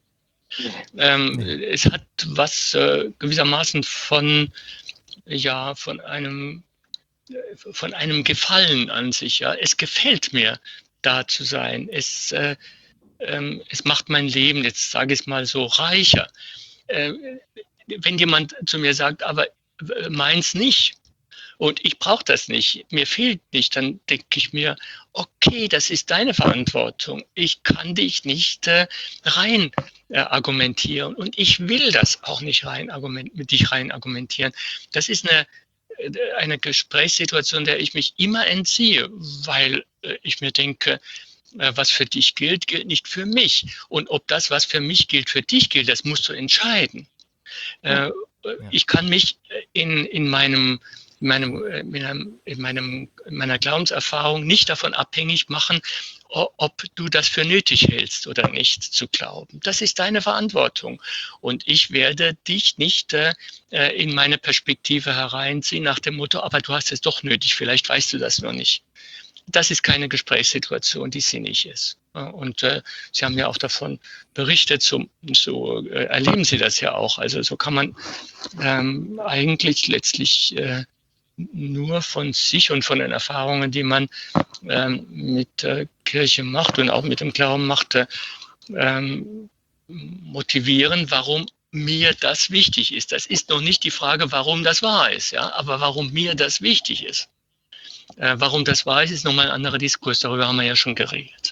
Ähm, nee. Es hat was äh, gewissermaßen von, ja, von einem, von einem Gefallen an sich. Ja, es gefällt mir, da zu sein. Es, äh, ähm, es macht mein Leben, jetzt sage ich es mal so, reicher. Äh, wenn jemand zu mir sagt, aber meins nicht, und ich brauche das nicht, mir fehlt nicht, dann denke ich mir, okay, das ist deine Verantwortung. Ich kann dich nicht äh, rein äh, argumentieren und ich will das auch nicht rein argument, mit dich rein argumentieren. Das ist eine, eine Gesprächssituation, der ich mich immer entziehe, weil äh, ich mir denke, äh, was für dich gilt, gilt nicht für mich. Und ob das, was für mich gilt, für dich gilt, das musst du entscheiden. Äh, ja. Ich kann mich in, in meinem In, meinem, in, meinem, in meiner Glaubenserfahrung nicht davon abhängig machen, ob du das für nötig hältst oder nicht zu glauben. Das ist deine Verantwortung. Und ich werde dich nicht äh, in meine Perspektive hereinziehen nach dem Motto, aber du hast es doch nötig, vielleicht weißt du das noch nicht. Das ist keine Gesprächssituation, die sinnig ist. Und äh, Sie haben ja auch davon berichtet, so, so äh, erleben Sie das ja auch. Also so kann man ähm, eigentlich letztlich äh, nur von sich und von den Erfahrungen, die man ähm, mit der Kirche macht und auch mit dem Glauben macht, ähm, motivieren, warum mir das wichtig ist. Das ist noch nicht die Frage, warum das wahr ist, ja, aber warum mir das wichtig ist. Äh, warum das wahr ist, ist nochmal ein anderer Diskurs. Darüber haben wir ja schon geredet.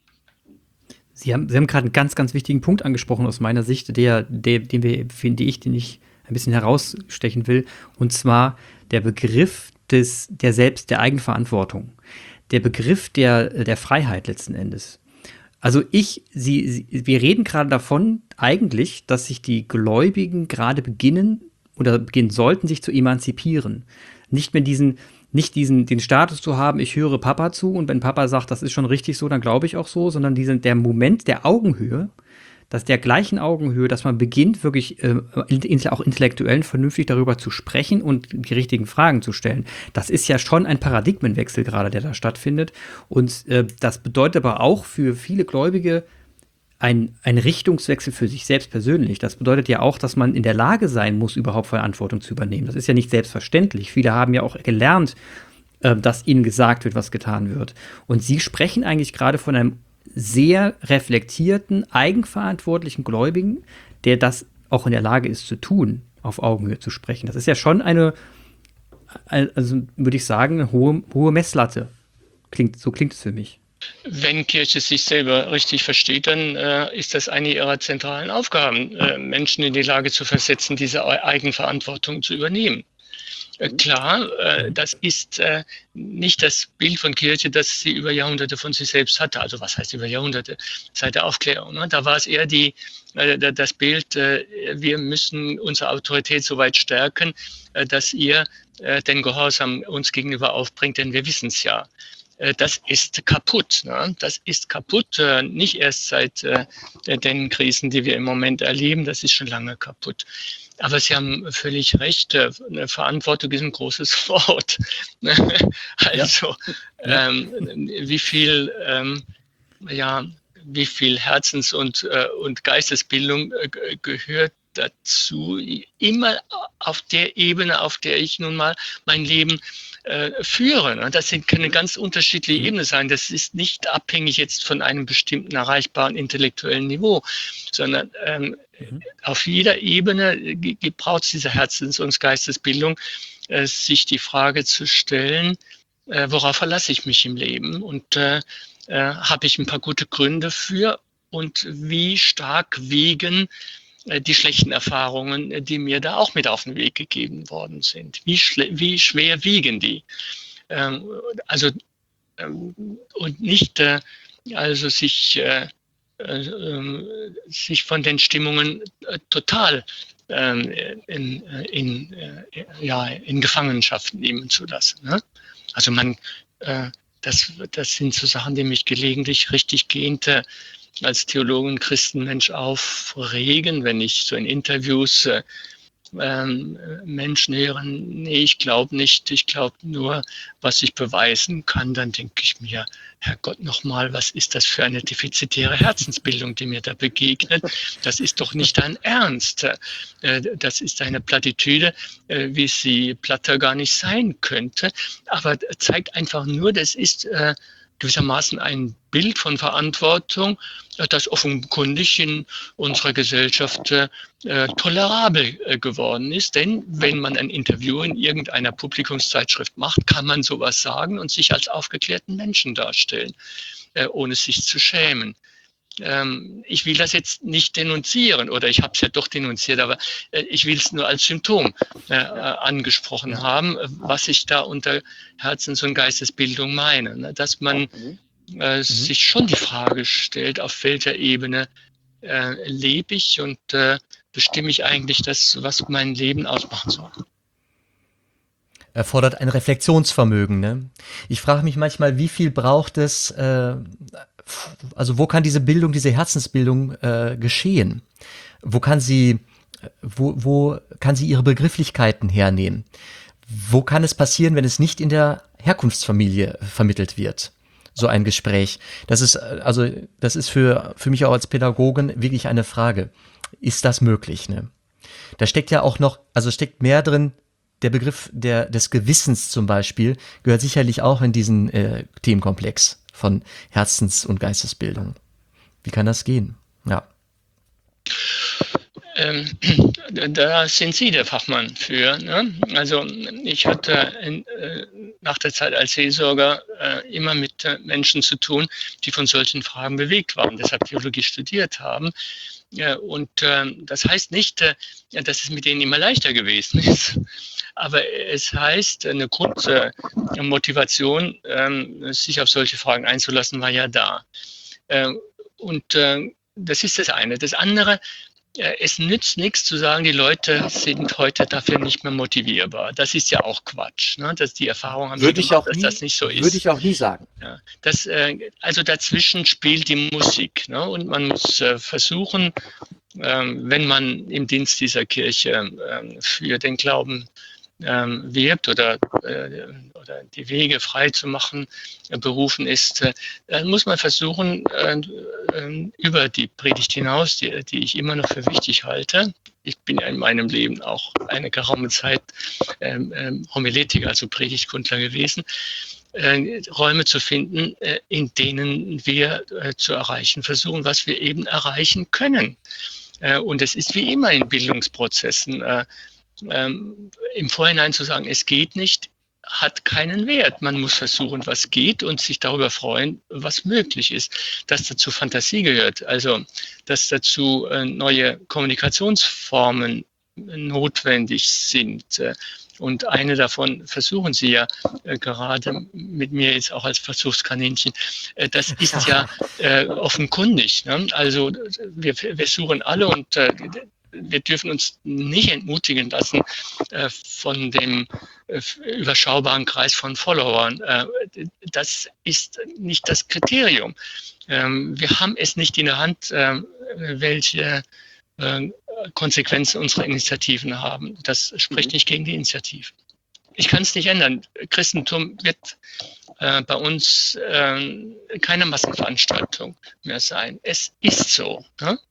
Sie haben, Sie haben gerade einen ganz, ganz wichtigen Punkt angesprochen aus meiner Sicht, der, der, den wir, finde ich, den ich ein bisschen herausstechen will, und zwar der Begriff des, der Selbst, der Eigenverantwortung, der Begriff der, der Freiheit letzten Endes. Also ich, Sie, Sie, wir reden gerade davon eigentlich, dass sich die Gläubigen gerade beginnen oder beginnen sollten, sich zu emanzipieren. Nicht mehr diesen, nicht diesen, den Status zu haben, ich höre Papa zu und wenn Papa sagt, das ist schon richtig so, dann glaube ich auch so, sondern diesen, der Moment der Augenhöhe, dass der gleichen Augenhöhe, dass man beginnt, wirklich äh, auch intellektuell vernünftig darüber zu sprechen und die richtigen Fragen zu stellen. Das ist ja schon ein Paradigmenwechsel gerade, der da stattfindet. Und äh, das bedeutet aber auch für viele Gläubige ein, ein Richtungswechsel für sich selbst persönlich. Das bedeutet ja auch, dass man in der Lage sein muss, überhaupt Verantwortung zu übernehmen. Das ist ja nicht selbstverständlich. Viele haben ja auch gelernt, äh, dass ihnen gesagt wird, was getan wird. Und Sie sprechen eigentlich gerade von einem sehr reflektierten, eigenverantwortlichen Gläubigen, der das auch in der Lage ist zu tun, auf Augenhöhe zu sprechen. Das ist ja schon eine, also würde ich sagen, eine hohe, hohe Messlatte. Klingt, so klingt es für mich. Wenn Kirche sich selber richtig versteht, dann äh, ist das eine ihrer zentralen Aufgaben, äh, Menschen in die Lage zu versetzen, diese Eigenverantwortung zu übernehmen. Klar, äh, das ist äh, nicht das Bild von Kirche, das sie über Jahrhunderte von sich selbst hatte. Also was heißt über Jahrhunderte? Seit der Aufklärung. Ne? Da war es eher die, äh, das Bild, äh, wir müssen unsere Autorität so weit stärken, äh, dass ihr äh, den Gehorsam uns gegenüber aufbringt, denn wir wissen es ja. Äh, das ist kaputt. Ne? Das ist kaputt, äh, nicht erst seit äh, den Krisen, die wir im Moment erleben. Das ist schon lange kaputt. Aber Sie haben völlig recht, eine Verantwortung ist ein großes Wort. Also, ja. ähm, wie viel, ähm, ja, wie viel Herzens- und, äh, und Geistesbildung äh, gehört dazu, immer auf der Ebene, auf der ich nun mal mein Leben äh, führe. Das können ganz unterschiedliche Ebenen sein. Das ist nicht abhängig jetzt von einem bestimmten erreichbaren intellektuellen Niveau, sondern ähm, mhm. auf jeder Ebene braucht es diese Herzens- und Geistesbildung, äh, sich die Frage zu stellen, äh, worauf verlasse ich mich im Leben und äh, äh, habe ich ein paar gute Gründe für und wie stark wiegen die schlechten Erfahrungen, die mir da auch mit auf den Weg gegeben worden sind. Wie, wie schwer wiegen die? Ähm, also, ähm, und nicht äh, also sich, äh, äh, sich von den Stimmungen äh, total ähm, in, in, äh, ja, in Gefangenschaft nehmen zu lassen. Ne? Also man, äh, das, das sind so Sachen, die mich gelegentlich richtig gehend äh, als Theologen, Christenmensch aufregen, wenn ich so in Interviews äh, ähm, Menschen höre, nee, ich glaube nicht, ich glaube nur, was ich beweisen kann, dann denke ich mir, Herrgott nochmal, was ist das für eine defizitäre Herzensbildung, die mir da begegnet? Das ist doch nicht dein Ernst. Äh, das ist eine Plattitüde, äh, wie sie platter gar nicht sein könnte, aber zeigt einfach nur, das ist äh, gewissermaßen ein Bild von Verantwortung, das offenkundig in unserer Gesellschaft äh, tolerabel äh, geworden ist. Denn wenn man ein Interview in irgendeiner Publikumszeitschrift macht, kann man sowas sagen und sich als aufgeklärten Menschen darstellen, äh, ohne sich zu schämen. Ähm, ich will das jetzt nicht denunzieren, oder ich habe es ja doch denunziert, aber äh, ich will es nur als Symptom äh, angesprochen ja. haben, was ich da unter Herzens- und Geistesbildung meine. Ne? Dass man äh, mhm. sich schon die Frage stellt, auf welcher Ebene äh, lebe ich und äh, bestimme ich eigentlich das, was mein Leben ausmachen soll. Erfordert ein Reflexionsvermögen. Ne? Ich frage mich manchmal, wie viel braucht es, äh, also wo kann diese Bildung, diese Herzensbildung äh, geschehen? Wo kann sie, wo, wo kann sie ihre Begrifflichkeiten hernehmen? Wo kann es passieren, wenn es nicht in der Herkunftsfamilie vermittelt wird? So ein Gespräch. Das ist, also, das ist für, für mich auch als Pädagogen wirklich eine Frage. Ist das möglich? Ne? Da steckt ja auch noch, also steckt mehr drin. Der Begriff der, des Gewissens zum Beispiel gehört sicherlich auch in diesen äh, Themenkomplex von Herzens- und Geistesbildung. Wie kann das gehen? Ja. Ähm, da sind Sie der Fachmann für. Ne? Also ich hatte in, äh, nach der Zeit als Seelsorger äh, immer mit äh, Menschen zu tun, die von solchen Fragen bewegt waren, deshalb Theologie studiert haben. Ja, und äh, das heißt nicht, äh, dass es mit denen immer leichter gewesen ist. Aber es heißt, eine Grundmotivation, äh, sich auf solche Fragen einzulassen, war ja da. Äh, und äh, das ist das eine. Das andere, äh, es nützt nichts zu sagen, die Leute sind heute dafür nicht mehr motivierbar. Das ist ja auch Quatsch. Ne? Dass die Erfahrung haben würde sie gemacht, ich auch nie, dass das nicht so ist. Würde ich auch nie sagen. Ja, das, äh, also dazwischen spielt die Musik. Ne? Und man muss äh, versuchen, ähm, wenn man im Dienst dieser Kirche äh, für den Glauben ähm, wirbt oder, äh, oder die Wege frei zu machen äh, berufen ist, äh, dann muss man versuchen, äh, äh, über die Predigt hinaus, die, die ich immer noch für wichtig halte. Ich bin ja in meinem Leben auch eine geraume Zeit ähm, ähm, Homiletiker, also Predigtkundler gewesen, äh, Räume zu finden, äh, in denen wir äh, zu erreichen versuchen, was wir eben erreichen können. Äh, und es ist wie immer in Bildungsprozessen, äh, Ähm, im Vorhinein zu sagen, es geht nicht, hat keinen Wert. Man muss versuchen, was geht und sich darüber freuen, was möglich ist. Dass dazu Fantasie gehört, also dass dazu äh, neue Kommunikationsformen notwendig sind. Äh, und eine davon versuchen Sie ja äh, gerade mit mir jetzt auch als Versuchskaninchen. Äh, das ist ja äh, offenkundig. Ne? Also wir, wir suchen alle und äh, wir dürfen uns nicht entmutigen lassen äh, von dem äh, überschaubaren Kreis von Followern. Äh, das ist nicht das Kriterium. Ähm, wir haben es nicht in der Hand, äh, welche äh, Konsequenzen unsere Initiativen haben. Das spricht nicht gegen die Initiativen. Ich kann es nicht ändern. Christentum wird äh, bei uns äh, keine Massenveranstaltung mehr sein. Es ist so. Ne?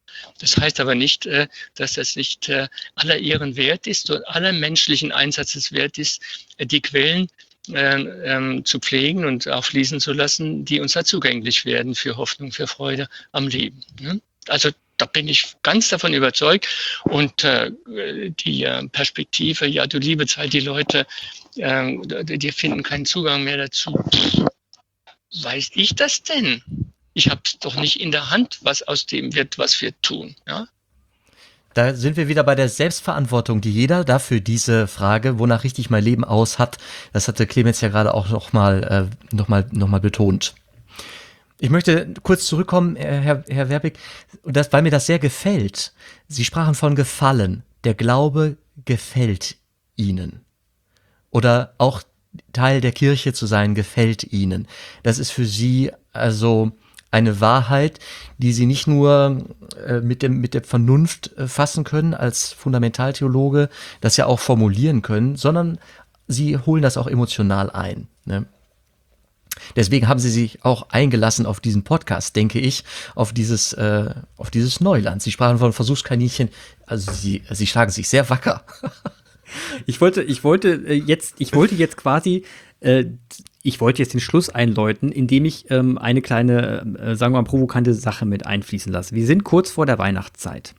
Das heißt aber nicht, äh, dass das nicht äh, aller Ehren wert ist und aller menschlichen Einsatzes wert ist, äh, die Quellen äh, ähm, zu pflegen und auch fließen zu lassen, die uns da zugänglich werden für Hoffnung, für Freude am Leben. Ne? Also da bin ich ganz davon überzeugt. Und äh, die äh, Perspektive, ja, du liebe Zeit, die Leute, äh, die finden keinen Zugang mehr dazu. Pff, weiß ich das denn? Ich habe es doch nicht in der Hand, was aus dem wird, was wir tun. Ja? Da sind wir wieder bei der Selbstverantwortung, die jeder dafür diese Frage, wonach richte ich mein Leben aus, hat. Das hatte Clemens ja gerade auch nochmal äh, noch mal, noch mal betont. Ich möchte kurz zurückkommen, Herr, Herr Werbig, und das, weil mir das sehr gefällt. Sie sprachen von Gefallen. Der Glaube gefällt Ihnen. Oder auch Teil der Kirche zu sein, gefällt Ihnen. Das ist für Sie also eine Wahrheit, die Sie nicht nur äh, mit dem, mit der Vernunft äh, fassen können, als Fundamentaltheologe, das ja auch formulieren können, sondern Sie holen das auch emotional ein, ne? Deswegen haben Sie sich auch eingelassen auf diesen Podcast, denke ich, auf dieses, äh, auf dieses Neuland. Sie sprachen von Versuchskaninchen, also Sie, Sie schlagen sich sehr wacker. Ich wollte, ich wollte jetzt, ich wollte jetzt quasi, äh, ich wollte jetzt den Schluss einläuten, indem ich ähm, eine kleine, äh, sagen wir mal, provokante Sache mit einfließen lasse. Wir sind kurz vor der Weihnachtszeit.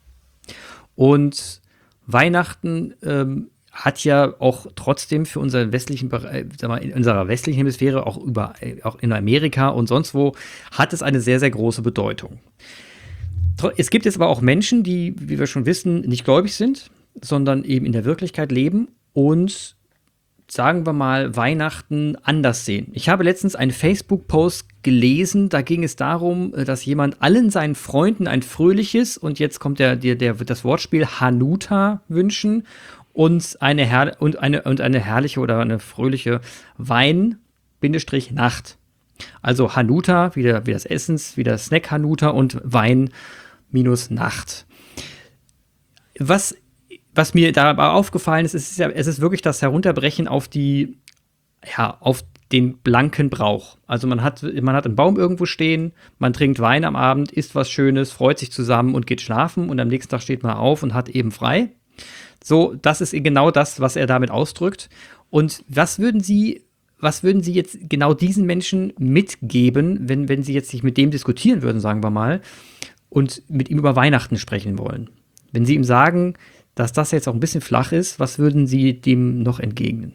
Und Weihnachten ähm, hat ja auch trotzdem für unseren westlichen Bereich, sag mal, in unserer westlichen Hemisphäre, auch über, auch in Amerika und sonst wo, hat es eine sehr, sehr große Bedeutung. Es gibt jetzt aber auch Menschen, die, wie wir schon wissen, nicht gläubig sind, sondern eben in der Wirklichkeit leben und, sagen wir mal, Weihnachten anders sehen. Ich habe letztens einen Facebook-Post gelesen, da ging es darum, dass jemand allen seinen Freunden ein fröhliches, und jetzt kommt der, der, der, das Wortspiel Hanuta wünschen, und eine, Herr, und, eine, und eine herrliche oder eine fröhliche Wein-Nacht. Also Hanuta, wie, der, wie das Essens, wie der Snack Hanuta, und Wein minus Nacht. Was, was mir dabei aufgefallen ist, ist ja, es ist wirklich das Herunterbrechen auf die, ja, auf den blanken Brauch. Also man hat, man hat einen Baum irgendwo stehen, man trinkt Wein am Abend, isst was Schönes, freut sich zusammen und geht schlafen, und am nächsten Tag steht man auf und hat eben frei. So, das ist genau das, was er damit ausdrückt. Und was würden Sie, was würden Sie jetzt genau diesen Menschen mitgeben, wenn, wenn Sie jetzt sich mit dem diskutieren würden, sagen wir mal, und mit ihm über Weihnachten sprechen wollen? Wenn Sie ihm sagen, dass das jetzt auch ein bisschen flach ist, was würden Sie dem noch entgegnen?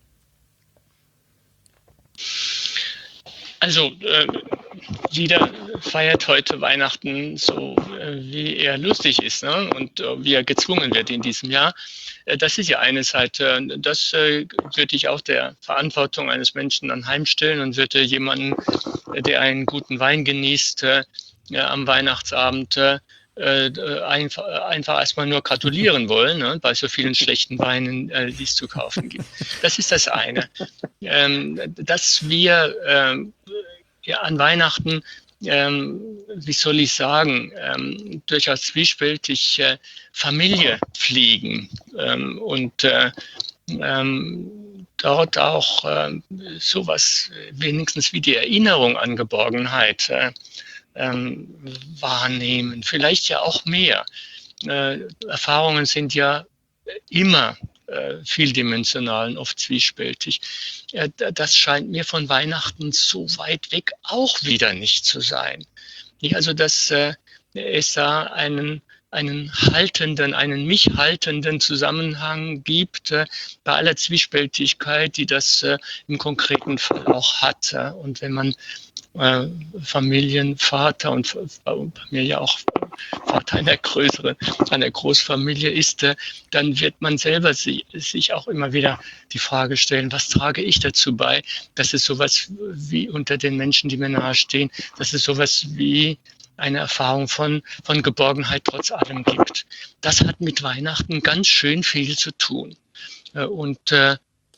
Also, äh, jeder feiert heute Weihnachten so, äh, wie er lustig ist, ne? Und äh, wie er gezwungen wird in diesem Jahr. Äh, das ist ja eine Seite. Das äh, würde ich auch der Verantwortung eines Menschen anheimstellen und würde jemanden, der einen guten Wein genießt, äh, ja, am Weihnachtsabend äh, einfach, einfach erstmal nur gratulieren wollen, ne, bei so vielen schlechten Weinen, äh, die es zu kaufen gibt. Das ist das eine. Ähm, dass wir ähm, ja, an Weihnachten, ähm, wie soll ich sagen, ähm, durchaus zwiespältig äh, Familie pflegen ähm, und äh, ähm, dort auch äh, sowas wenigstens wie die Erinnerung an Geborgenheit äh, Ähm, wahrnehmen, vielleicht ja auch mehr. Äh, Erfahrungen sind ja immer äh, vieldimensional und oft zwiespältig. Äh, das scheint mir von Weihnachten so weit weg auch wieder nicht zu sein. Nicht? Also, dass äh, es da einen einen haltenden, einen mich haltenden Zusammenhang gibt, äh, bei aller Zwiespältigkeit, die das äh, im konkreten Fall auch hat. Äh, und wenn man Äh, Familienvater und bei mir ja auch Vater einer größeren, einer Großfamilie ist, äh, dann wird man selber si- sich auch immer wieder die Frage stellen, was trage ich dazu bei, dass es sowas wie unter den Menschen, die mir nahestehen, dass es sowas wie eine Erfahrung von, von Geborgenheit trotz allem gibt. Das hat mit Weihnachten ganz schön viel zu tun. Äh, und äh,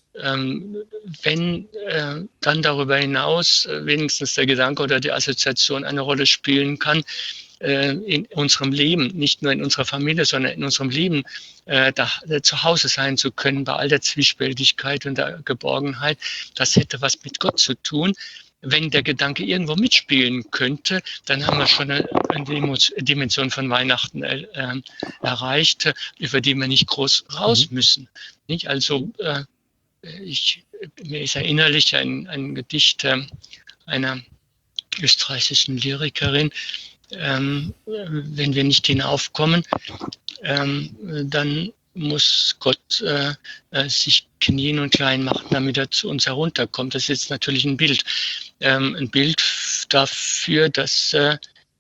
Ähm, wenn äh, dann darüber hinaus äh, wenigstens der Gedanke oder die Assoziation eine Rolle spielen kann, äh, in unserem Leben, nicht nur in unserer Familie, sondern in unserem Leben äh, da, äh, zu Hause sein zu können, bei all der Zwiespältigkeit und der Geborgenheit, das hätte was mit Gott zu tun, wenn der Gedanke irgendwo mitspielen könnte, dann haben wir schon eine, eine Dimension von Weihnachten äh, erreicht, über die wir nicht groß raus müssen. Nicht? Also äh, ich, mir ist erinnerlich ein, ein Gedicht äh, einer österreichischen Lyrikerin, ähm, wenn wir nicht hinaufkommen, ähm, dann muss Gott äh, äh, sich knien und klein machen, damit er zu uns herunterkommt. Das ist jetzt natürlich ein Bild. Ähm, ein Bild dafür, dass äh,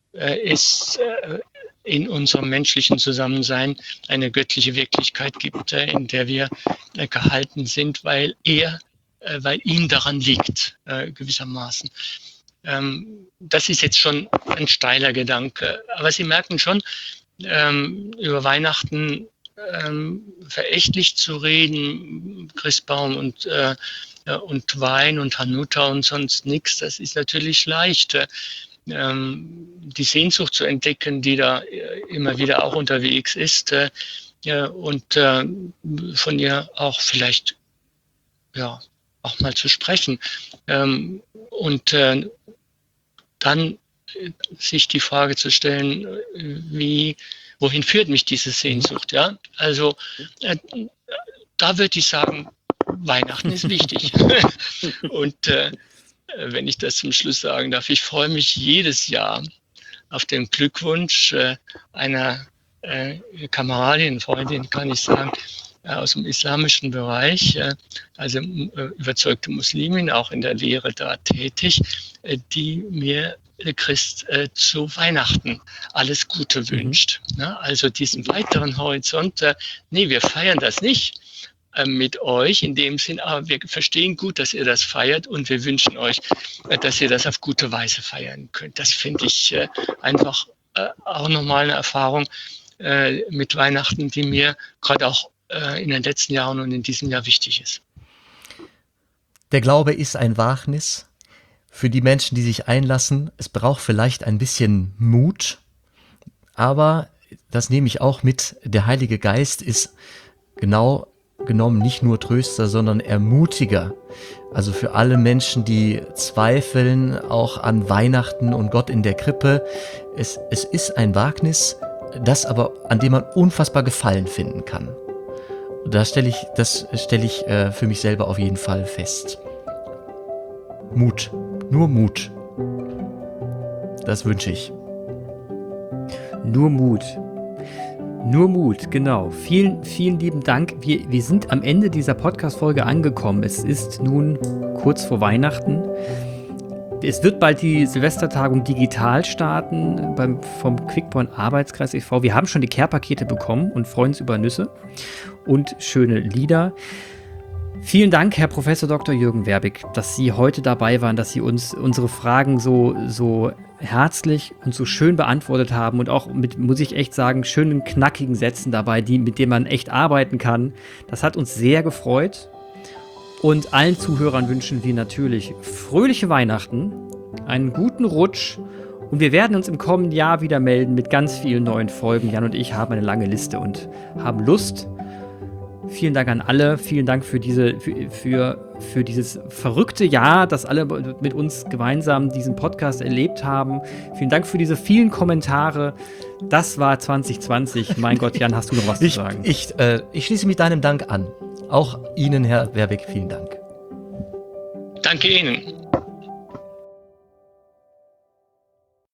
es äh, in unserem menschlichen Zusammensein eine göttliche Wirklichkeit gibt, äh, in der wir äh, gehalten sind, weil er, äh, weil ihm daran liegt, äh, gewissermaßen. Ähm, das ist jetzt schon ein steiler Gedanke. Aber Sie merken schon, ähm, über Weihnachten ähm, verächtlich zu reden, Christbaum und, äh, und Wein und Hanuta und sonst nichts, das ist natürlich leicht. Ähm, die Sehnsucht zu entdecken, die da immer wieder auch unterwegs ist, äh, ja, und äh, von ihr auch vielleicht ja auch mal zu sprechen. Ähm, und äh, dann sich die Frage zu stellen, wie, wohin führt mich diese Sehnsucht? Ja, also äh, da würde ich sagen, Weihnachten ist wichtig. Und äh, wenn ich das zum Schluss sagen darf, ich freue mich jedes Jahr auf den Glückwunsch äh, einer äh, Kameradin, Freundin, kann ich sagen, äh, aus dem islamischen Bereich, äh, also äh, überzeugte Muslimin, auch in der Lehre da tätig, äh, die mir Christ äh, zu Weihnachten alles Gute wünscht. Mhm. Na, also diesen weiteren Horizont, äh, nee, wir feiern das nicht äh, mit euch in dem Sinn, aber wir verstehen gut, dass ihr das feiert und wir wünschen euch, äh, dass ihr das auf gute Weise feiern könnt. Das finde ich äh, einfach äh, auch nochmal eine Erfahrung äh, mit Weihnachten, die mir gerade auch äh, in den letzten Jahren und in diesem Jahr wichtig ist. Der Glaube ist ein Wagnis. Für die Menschen, die sich einlassen, es braucht vielleicht ein bisschen Mut, aber das nehme ich auch mit, der Heilige Geist ist genau genommen nicht nur Tröster, sondern Ermutiger. Also für alle Menschen, die zweifeln, auch an Weihnachten und Gott in der Krippe. Es, es ist ein Wagnis, das aber, an dem man unfassbar Gefallen finden kann. Da stelle ich, das stelle ich äh, für mich selber auf jeden Fall fest. Mut. Nur Mut. Das wünsche ich. Nur Mut. Nur Mut, genau. Vielen, vielen lieben Dank. Wir, wir sind am Ende dieser Podcast-Folge angekommen. Es ist nun kurz vor Weihnachten. Es wird bald die Silvestertagung digital starten beim, vom Quickborn Arbeitskreis e V Wir haben schon die Care-Pakete bekommen und freuen uns über Nüsse und schöne Lieder. Vielen Dank, Herr Professor Doktor Jürgen Werbig, dass Sie heute dabei waren, dass Sie uns unsere Fragen so, so herzlich und so schön beantwortet haben und auch mit, muss ich echt sagen, schönen, knackigen Sätzen dabei, die, mit denen man echt arbeiten kann. Das hat uns sehr gefreut. Und allen Zuhörern wünschen wir natürlich fröhliche Weihnachten, einen guten Rutsch und wir werden uns im kommenden Jahr wieder melden mit ganz vielen neuen Folgen. Jan und ich haben eine lange Liste und haben Lust. Vielen Dank an alle, vielen Dank für diese, für, für, für dieses verrückte Jahr, dass alle mit uns gemeinsam diesen Podcast erlebt haben. Vielen Dank für diese vielen Kommentare. Das war zwanzig zwanzig. Mein Gott, Jan, hast du noch was ich, zu sagen? Ich, äh, ich schließe mich deinem Dank an. Auch Ihnen, Herr Werbig, vielen Dank. Danke Ihnen.